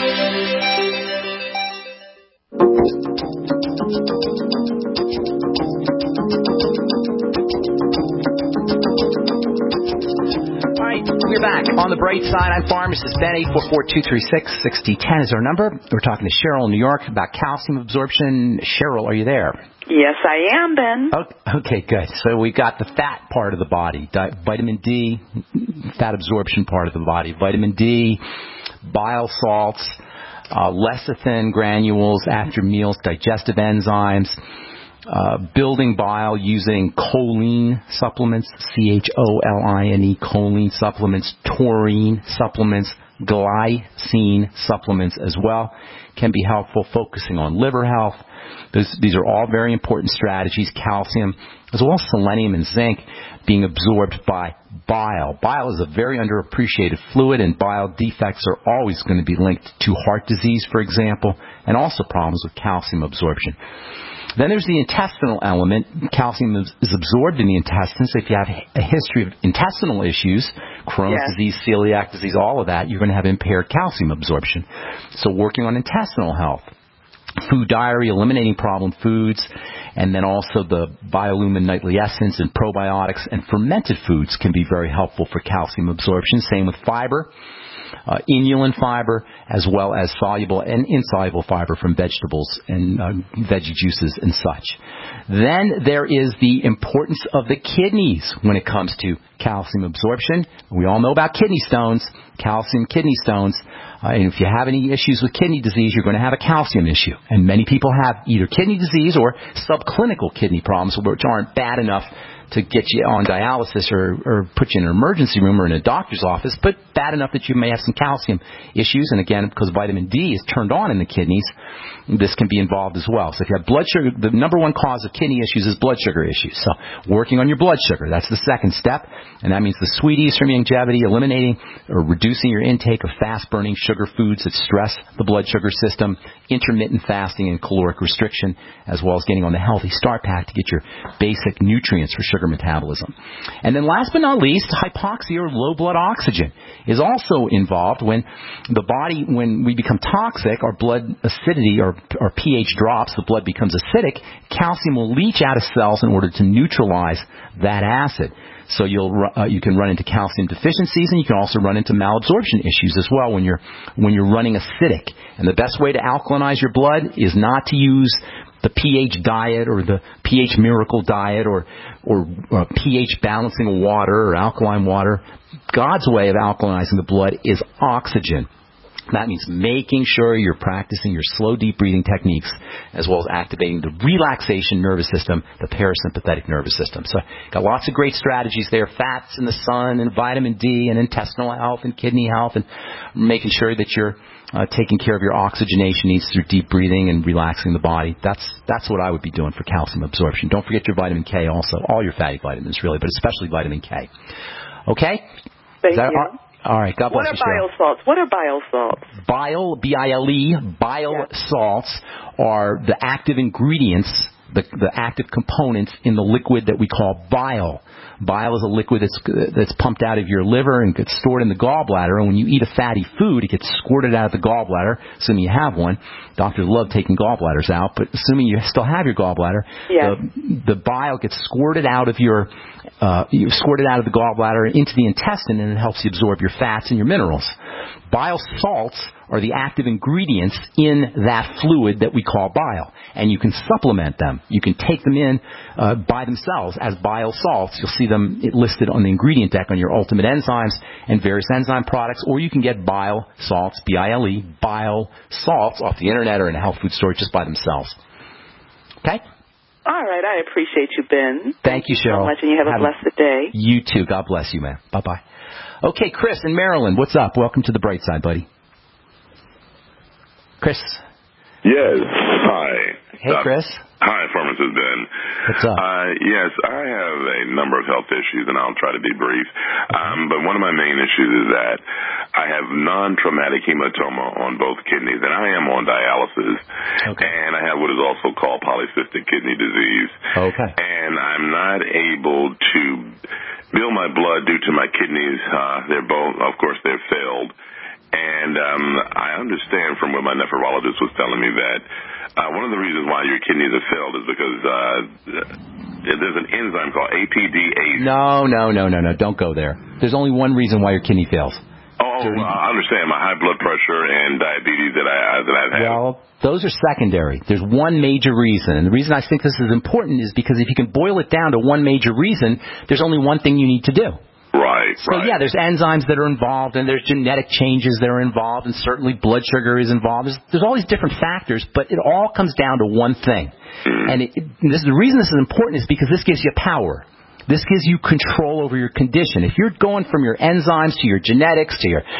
All right, we're back. On the bright side, I'm pharmacist Ben. 844-236-6010 is our number. We're talking to Cheryl in New York about calcium absorption. Cheryl, are you there? Yes, I am, Ben. Okay, good. So we got the fat part of the body, vitamin D, fat absorption part of the body, vitamin D, bile salts, lecithin granules after meals, digestive enzymes, building bile using choline supplements, CHOLINE, choline supplements, taurine supplements, glycine supplements as well can be helpful, focusing on liver health. These are all very important strategies. Calcium, as well as selenium and zinc, being absorbed by bile. Bile is a very underappreciated fluid, and bile defects are always going to be linked to heart disease, for example, and also problems with calcium absorption. Then there's the intestinal element. Calcium is absorbed in the intestines. If you have a history of intestinal issues, Crohn's disease, celiac disease, all of that, you're going to have impaired calcium absorption. So working on intestinal health. Food diary, eliminating problem foods, and then also the Biolumin nightly essence and probiotics and fermented foods can be very helpful for calcium absorption. Same with fiber, inulin fiber, as well as soluble and insoluble fiber from vegetables and veggie juices and such. Then there is the importance of the kidneys when it comes to calcium absorption. We all know about kidney stones, calcium kidney stones. And if you have any issues with kidney disease, you're going to have a calcium issue. And many people have either kidney disease or subclinical kidney problems, which aren't bad enough to get you on dialysis or put you in an emergency room or in a doctor's office, but bad enough that you may have some calcium issues. And again, because vitamin D is turned on in the kidneys, this can be involved as well. So if you have blood sugar, the number one cause of kidney issues is blood sugar issues. So working on your blood sugar, that's the second step. And that means the sweeties from longevity, eliminating or reducing your intake of fast-burning sugar foods that stress the blood sugar system, intermittent fasting and caloric restriction, as well as getting on the Healthy Start Pack to get your basic nutrients for sugar metabolism. And then last but not least, hypoxia or low blood oxygen is also involved when the body, when we become toxic, our blood acidity or pH drops, the blood becomes acidic, calcium will leach out of cells in order to neutralize that acid. So you can run into calcium deficiencies, and you can also run into malabsorption issues as well when you're running acidic. And the best way to alkalinize your blood is not to use the pH diet or the pH miracle diet or pH balancing water or alkaline water. God's way of alkalinizing the blood is oxygen. That means making sure you're practicing your slow, deep breathing techniques, as well as activating the relaxation nervous system, the parasympathetic nervous system. So got lots of great strategies there, fats in the sun and vitamin D and intestinal health and kidney health, and making sure that you're taking care of your oxygenation needs through deep breathing and relaxing the body. That's what I would be doing for calcium absorption. Don't forget your vitamin K also, all your fatty vitamins really, but especially vitamin K. Okay? Thank you. All right, God bless you. What are bile salts? Bile, B-I-L-E, bile salts are the active ingredients, the active components in the liquid that we call bile. Bile is a liquid that's pumped out of your liver and gets stored in the gallbladder. And when you eat a fatty food, it gets squirted out of the gallbladder, assuming you have one. Doctors love taking gallbladders out, but assuming you still have your gallbladder, the bile gets squirted out of the gallbladder into the intestine, and it helps you absorb your fats and your minerals. Bile salts are the active ingredients in that fluid that we call bile, and you can supplement them. You can take them in by themselves as bile salts. You'll see them listed on the ingredient deck on your Ultimate Enzymes and various enzyme products, or you can get bile salts, B-I-L-E, bile salts off the internet or in a health food store just by themselves. Okay? All right. I appreciate you, Ben. Thank you, Cheryl. So much, and you have a blessed day. You too. God bless you, man. Bye-bye. Okay, Chris in Maryland, what's up? Welcome to the bright side, buddy. Chris. Yes. Hi. Hey, Chris. Hi, Pharmacist Ben. What's up? Yes, I have a number of health issues, and I'll try to be brief. But one of my main issues is that I have non-traumatic hematoma on both kidneys, and I am on dialysis. Okay. And I have what is also called polycystic kidney disease. Okay. And I'm not able to build my blood due to my kidneys. They're both, of course, they're failed. And I understand from what my nephrologist was telling me that one of the reasons why your kidneys have failed is because there's an enzyme called APDase. No. Don't go there. There's only one reason why your kidney fails. I understand my high blood pressure and diabetes that I've had. Well, those are secondary. There's one major reason. And the reason I think this is important is because if you can boil it down to one major reason, there's only one thing you need to do. Right. Yeah, there's enzymes that are involved, and there's genetic changes that are involved, and certainly blood sugar is involved. There's all these different factors, but it all comes down to one thing. And the reason this is important is because this gives you power. This gives you control over your condition. If you're going from your enzymes to your genetics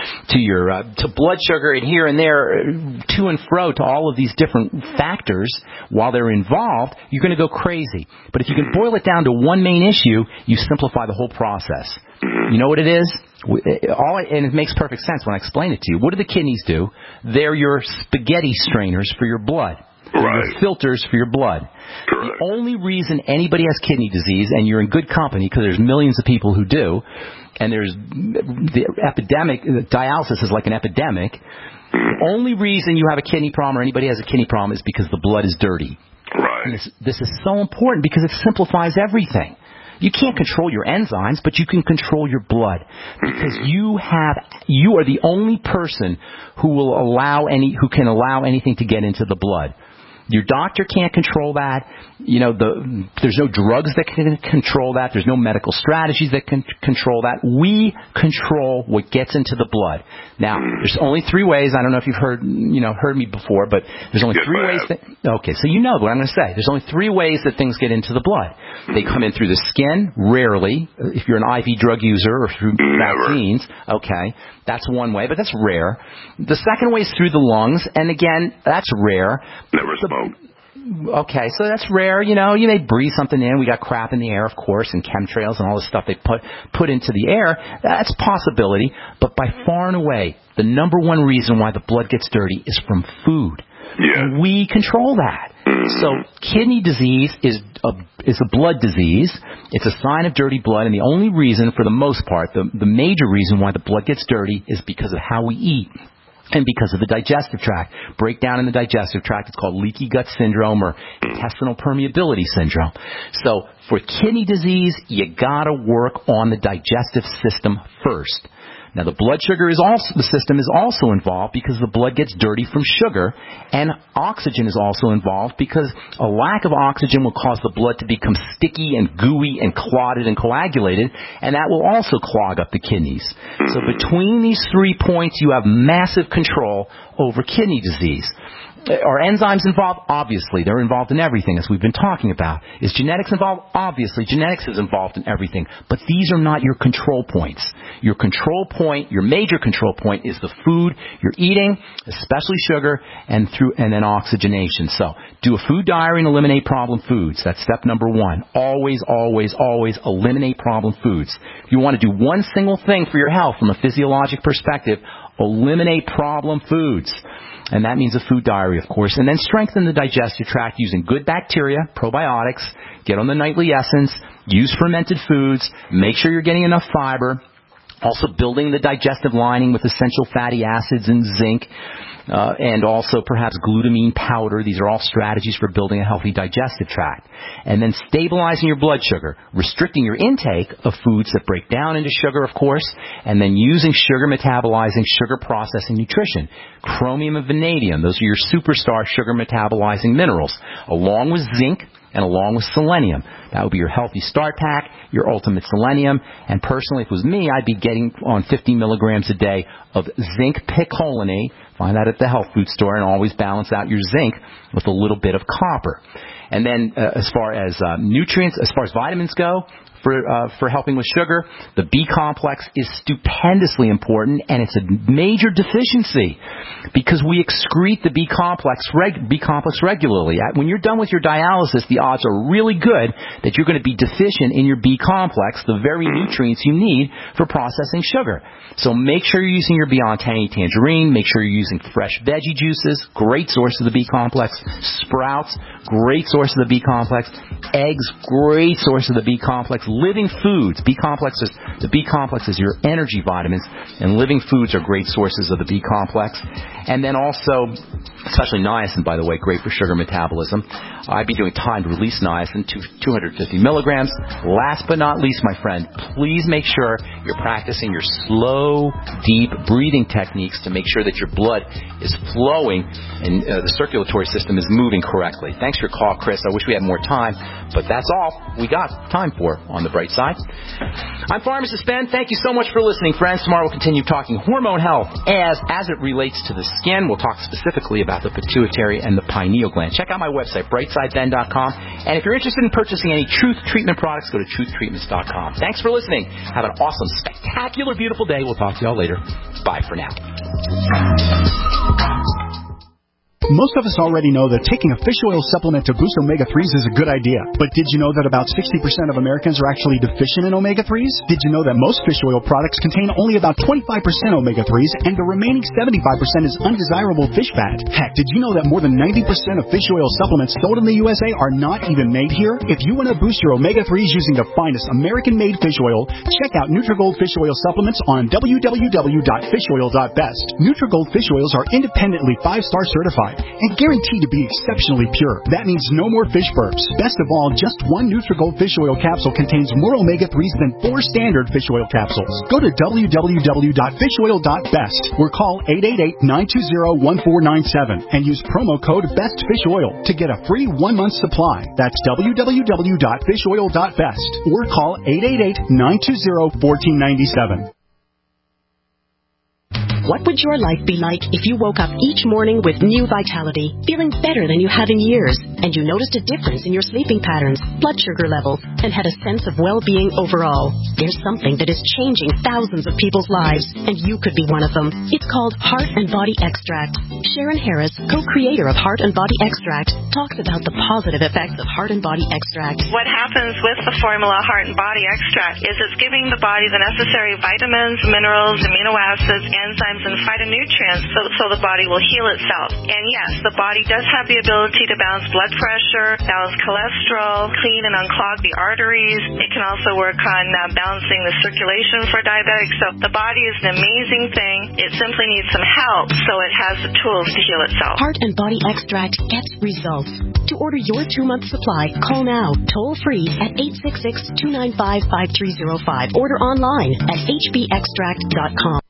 to blood sugar and here and there, to and fro to all of these different factors while they're involved, you're going to go crazy. But if you can boil it down to one main issue, you simplify the whole process. You know what it is? And it makes perfect sense when I explain it to you. What do the kidneys do? They're your spaghetti strainers for your blood. Your filters for your blood. Correct. The only reason anybody has kidney disease, and you're in good company because there's millions of people who do, and there's the epidemic, dialysis is like an epidemic. The only reason you have a kidney problem or anybody has a kidney problem is because the blood is dirty. Right. And this is so important because it simplifies everything. You can't control your enzymes, but you can control your blood because you are the only person who can allow anything to get into the blood. Your doctor can't control that. There's no drugs that can control that. There's no medical strategies that can control that. We control what gets into the blood. Now, there's only 3 ways. I don't know if you've heard me before, but there's only 3 ways. Okay, so you know what I'm going to say. There's only 3 ways that things get into the blood. They come in through the skin, rarely, if you're an IV drug user, or through vaccines. Okay, that's one way, but that's rare. The second way is through the lungs, and again, that's rare. Never smoke. Okay, so that's rare. You may breathe something in. We got crap in the air, of course, and chemtrails and all the stuff they put into the air. That's a possibility. But by far and away, the number one reason why the blood gets dirty is from food. Yeah. And we control that. So kidney disease is a blood disease. It's a sign of dirty blood, and the only reason, for the most part, the major reason why the blood gets dirty is because of how we eat. And because of the digestive tract. Breakdown in the digestive tract, it's called leaky gut syndrome or intestinal permeability syndrome. So for kidney disease, you gotta work on the digestive system first. Now, the blood sugar system is also involved because the blood gets dirty from sugar, and oxygen is also involved because a lack of oxygen will cause the blood to become sticky and gooey and clotted and coagulated, and that will also clog up the kidneys. So between these 3 points, you have massive control over kidney disease. Are enzymes involved? Obviously. They're involved in everything, as we've been talking about. Is genetics involved? Obviously. Genetics is involved in everything. But these are not your control points. Your control point, your major control point, is the food you're eating, especially sugar, and then oxygenation. So do a food diary and eliminate problem foods. That's step number 1. Always, always, always eliminate problem foods. If you want to do one single thing for your health from a physiologic perspective, eliminate problem foods. And that means a food diary, of course. And then strengthen the digestive tract using good bacteria, probiotics, get on the nightly essence, use fermented foods, make sure you're getting enough fiber, also building the digestive lining with essential fatty acids and zinc, and also perhaps glutamine powder. These are all strategies for building a healthy digestive tract. And then stabilizing your blood sugar, restricting your intake of foods that break down into sugar, of course, and then using sugar metabolizing, sugar processing nutrition. Chromium and vanadium, those are your superstar sugar metabolizing minerals, along with zinc and along with selenium. That would be your healthy start pack, your ultimate selenium. And personally, if it was me, I'd be getting on 50 milligrams a day of zinc picolinate. Find that at the health food store, and always balance out your zinc with a little bit of copper. And then as far as nutrients, as far as vitamins go, for helping with sugar, the B complex is stupendously important, and it's a major deficiency because we excrete the B complex regularly. When you're done with your dialysis, the odds are really good that you're going to be deficient in your B complex, the very nutrients you need for processing sugar. So make sure you're using your Beyond Tangy Tangerine. Make sure you're using fresh veggie juices, great source of the B complex. Sprouts, great source of the B complex. Eggs, great source of the B complex. Living foods, the B complex is your energy vitamins, and living foods are great sources of the B complex. And then also, especially niacin, by the way, great for sugar metabolism. I'd be doing timed release niacin, 250 milligrams. Last but not least, my friend, please make sure you're practicing your slow, deep breathing techniques to make sure that your blood is flowing and the circulatory system is moving correctly. Thanks for your call, Chris. I wish we had more time, but that's all we got time for on the bright side. I'm Pharmacist Ben. Thank you so much for listening, friends. Tomorrow we'll continue talking hormone health as it relates to the skin. We'll talk specifically about the pituitary and the pineal gland. Check out my website, brightsideben.com. And if you're interested in purchasing any Truth Treatment products, go to truthtreatments.com. Thanks for listening. Have an awesome, spectacular, beautiful day. We'll talk to y'all later. Bye for now. Most of us already know that taking a fish oil supplement to boost omega-3s is a good idea. But did you know that about 60% of Americans are actually deficient in omega-3s? Did you know that most fish oil products contain only about 25% omega-3s and the remaining 75% is undesirable fish fat? Heck, did you know that more than 90% of fish oil supplements sold in the USA are not even made here? If you want to boost your omega-3s using the finest American-made fish oil, check out Nutrigold Fish Oil Supplements on www.fishoil.best. Nutrigold fish oils are independently 5-star certified. and guaranteed to be exceptionally pure. That means no more fish burps. Best of all, just one Nutrigold fish oil capsule contains more omega-3s than 4 standard fish oil capsules. Go to www.fishoil.best or call 888-920-1497 and use promo code BESTFISHOIL to get a free 1-month supply. That's www.fishoil.best or call 888-920-1497. What would your life be like if you woke up each morning with new vitality, feeling better than you have in years, and you noticed a difference in your sleeping patterns, blood sugar levels, and had a sense of well-being overall? There's something that is changing thousands of people's lives, and you could be one of them. It's called Heart and Body Extract. Sharon Harris, co-creator of Heart and Body Extract, talks about the positive effects of Heart and Body Extract. What happens with the formula Heart and Body Extract is it's giving the body the necessary vitamins, minerals, amino acids, enzymes, and phytonutrients so the body will heal itself. And yes, the body does have the ability to balance blood pressure, balance cholesterol, clean and unclog the arteries. It can also work on balancing the circulation for diabetics. So the body is an amazing thing. It simply needs some help so it has the tools to heal itself. Heart and Body Extract gets results. To order your 2-month supply, call now, toll free at 866-295-5305. Order online at hbextract.com.